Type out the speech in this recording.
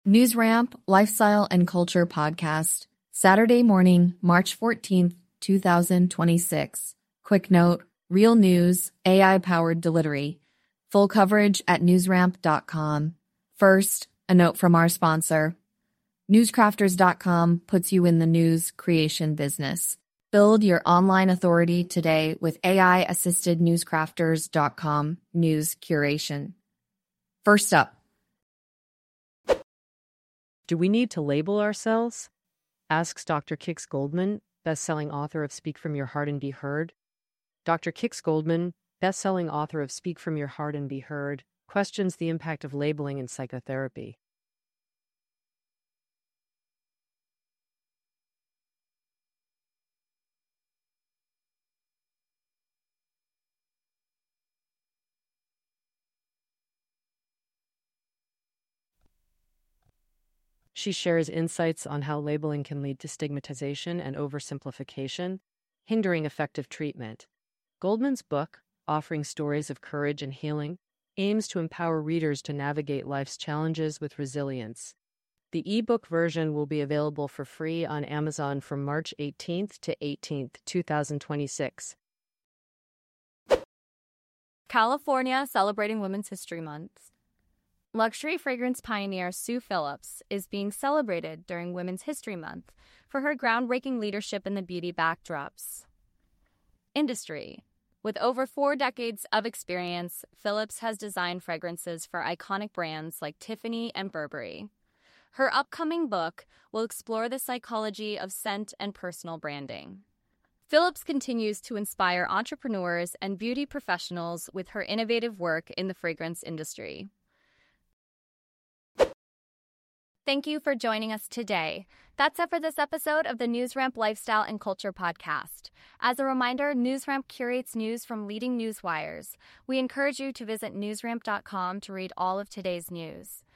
NewsRamp Lifestyle and Culture Podcast, Saturday morning, March 14th, 2026. Quick note, real news, AI-powered delivery. Full coverage at newsramp.com. First, a note from our sponsor. Newscrafters.com puts you in the news creation business. Build your online authority today with AI-assisted newscrafters.com news curation. First up. Do we need to label ourselves? Asks Dr. Kix Goldman, best-selling author of Speak From Your Heart and Be Heard. Dr. Kix Goldman, best-selling author of Speak From Your Heart and Be Heard, questions the impact of labeling in psychotherapy. She shares insights on how labeling can lead to stigmatization and oversimplification, hindering effective treatment. Goldman's book, offering stories of courage and healing, aims to empower readers to navigate life's challenges with resilience. The ebook version will be available for free on Amazon from March 18th to 18th, 2026. California celebrating Women's History Month. Luxury fragrance pioneer Sue Phillips is being celebrated during Women's History Month for her groundbreaking leadership in the beauty backdrops industry. With over 4 decades of experience, Phillips has designed fragrances for iconic brands like Tiffany and Burberry. Her upcoming book will explore the psychology of scent and personal branding. Phillips continues to inspire entrepreneurs and beauty professionals with her innovative work in the fragrance industry. Thank you for joining us today. That's it for this episode of the NewsRamp Lifestyle and Culture Podcast. As a reminder, NewsRamp curates news from leading news wires. We encourage you to visit newsramp.com to read all of today's news.